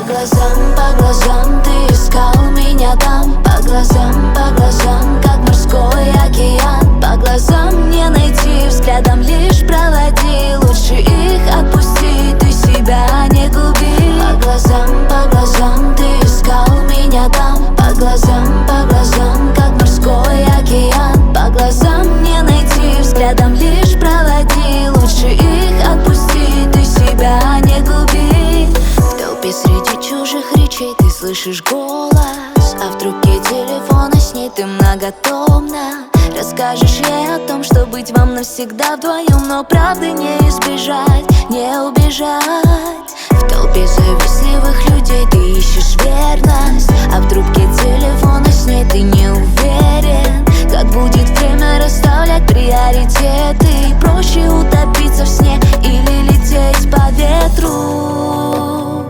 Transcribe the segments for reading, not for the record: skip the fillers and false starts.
по глазам ты искал меня там. По глазам, как морской океан. По глазам не найти, взглядом лишь проводи. Лучше их отпусти, ты себя не губи. По глазам ты искал меня там. По глазам, как морской океан. По глазам не найти, взглядом лишь проводи. Лучше их отпусти, ты себя не губи. В толпе среди чужих речей ты слышишь голос, а в трубке телефона с ней ты многотомна. Расскажешь ей о том, что быть вам навсегда вдвоем, но правды не избежать, не убежать. В толпе завистливых людей ты ищешь верность, а в трубке телефона с ней ты не уверен. Как будет время расставлять приоритеты? Проще утопиться в сне или лететь по ветру.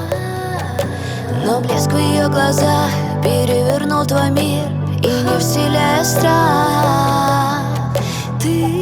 Но блеск в ее глазах перевернул твой мир, и не вселяя страх, ты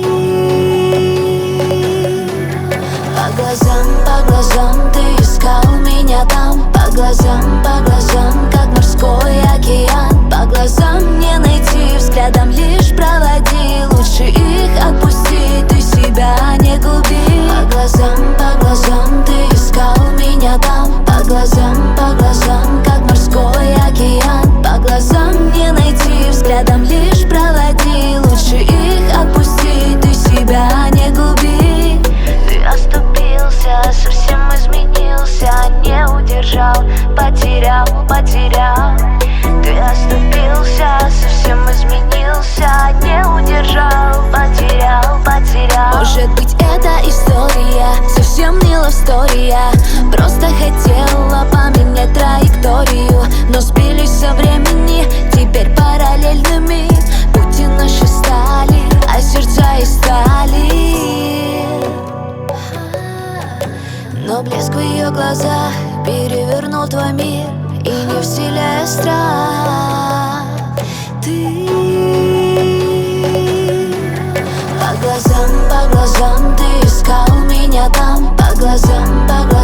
по глазам ты искал меня там. По глазам, как морской океан. По глазам не найти, взглядом лишь проводи. Лучше их отпусти, ты себя не губи. По глазам ты искал меня там. По глазам, как морской океан. По глазам не найти, взглядом лишь проводи. Лучше их отпусти, ты себя не губи. Ты оступился, совсем изменился, не удержал, потерял. Ты оступился, совсем изменился, не удержал, потерял. Может быть, эта история совсем не лавстория. Просто хотела поменять траекторию, но сбились со времени, теперь параллельными пути наши стали, а сердца из стали. Но блеск в ее глазах перевернул твой мир, и не вселяя страх, ты по глазам ты искал меня там. По глазам